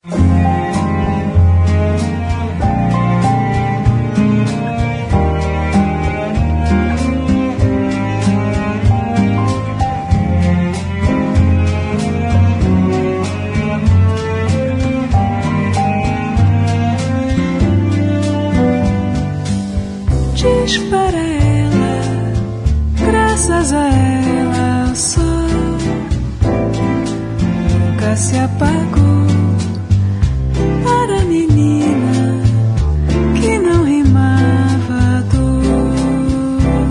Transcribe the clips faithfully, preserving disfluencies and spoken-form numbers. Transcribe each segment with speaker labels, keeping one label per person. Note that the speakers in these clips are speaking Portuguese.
Speaker 1: Diz para ela, graças a ela o sol nunca se apagou. Para a menina que não rimava dor,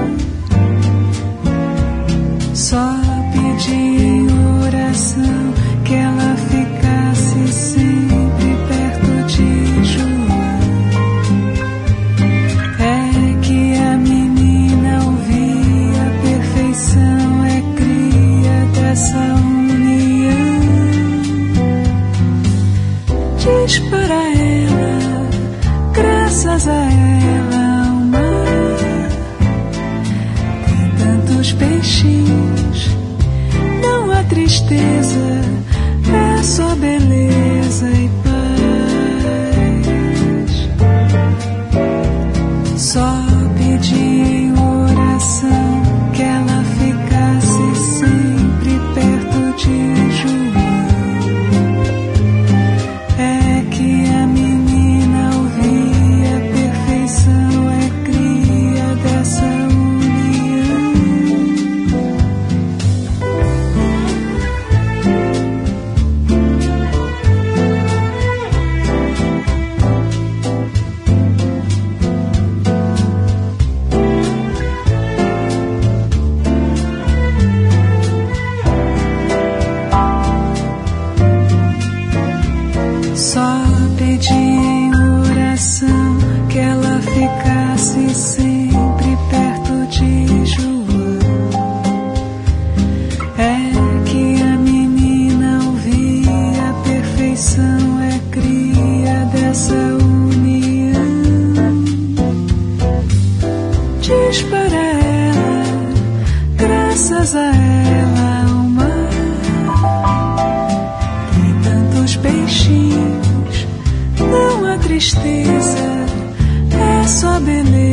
Speaker 1: só pedi em oração que ela ficasse sempre perto de João. Essa união, diz para ela, graças a ela o mar tem tantos peixinhos, não há tristeza, é só beleza e paz. Só pedi em oração que ela ficasse sempre perto de João. É que a menina ouvia, a perfeição é cria dessa união. Só pedi em oração que ela ficasse sempre perto de João. É que a menina ouvia, a perfeição é cria dessa união. Diz para ela, graças a ela o mar tem tantos peixinhos, não há tristeza, é só beleza.